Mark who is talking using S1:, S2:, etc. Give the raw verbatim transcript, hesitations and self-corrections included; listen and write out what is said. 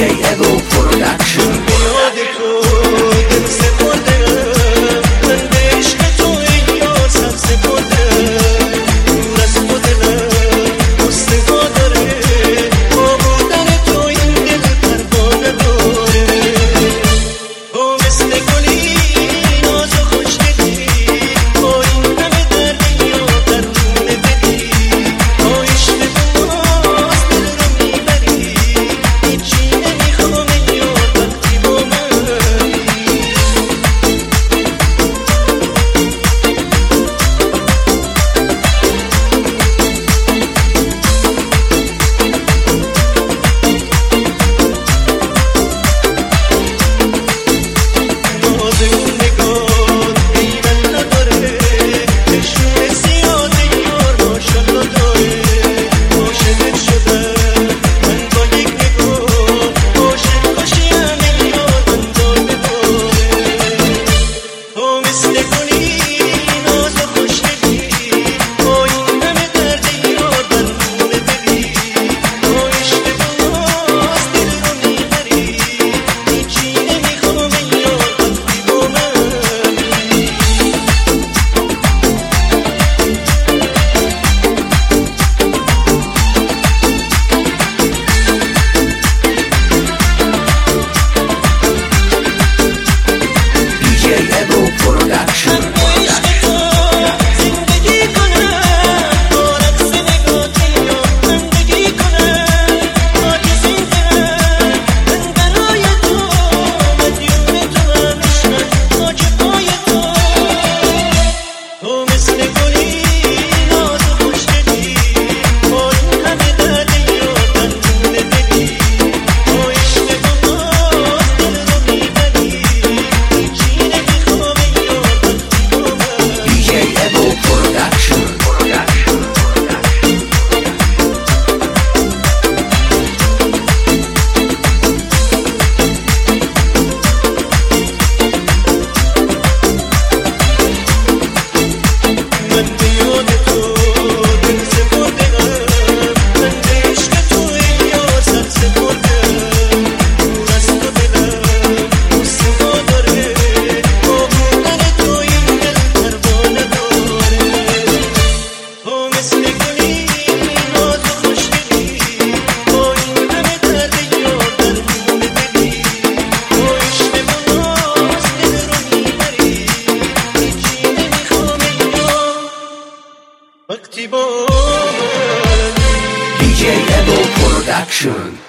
S1: Evo Production.
S2: یاد تو دل سپرده من به عشق تو ای یار سر سپرده دور از تو دلم مستقا داره با بودن تو این دل پروانه داره تو مثل گلی ناز و خوشگلی با این همه دردی یا درون دلی با عشق تو باز دل رو میبری هیچی نمیخوام ای یار وقتی با منی باز اون نگاه ایمن نداره نشون زیاد یار ماشالله داره عاشقت شدم من با یک نگاه عاشق کشیم ای یار من دار بباره تو مثل گلی ناز و خوشگلی با این همه درد یار درون دلی با عشق تو باز دل رو میبری هیچی نمیخوام ای یار وقتی با منی
S1: دی جی Evo Production.
S2: من عشق تو زندگی کنم با رقص نگاه یا زندگی کنم خاک زندم من برای تو مدیون تو هم عشقم خاک پای تو تو مثل گلی ناز و خوشگلی با این همه درد یار درون دلی با عشق تو باز دل رو میبری هیچی نمیخوام ای یار وقتی با منی
S1: دی جی Evo Production.
S2: من به یاد تو دل سپردم من به عشق تو ای یار سر سپردم دور از تو دلم مستقا داره با بودن تو این دل پروانه داره تو مثل گلی ناز و خوشگلی با این همه درد یار درون دلی با عشق تو باز دل رو میبری هیچی نمیخوام ای یار وقتی با منی
S1: دی جی Evo Production.